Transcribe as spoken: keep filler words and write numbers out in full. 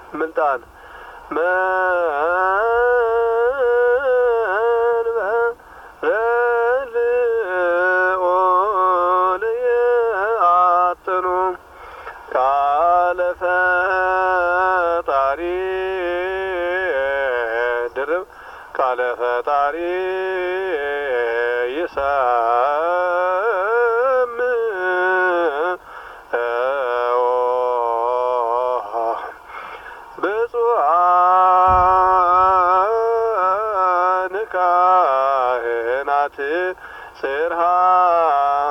ምልጣን ቃለ ፈጣሪ ድርብ ቃለ ፈጣሪ ይሰምዐዎ ብፁዓን ካህናት ጽርሐ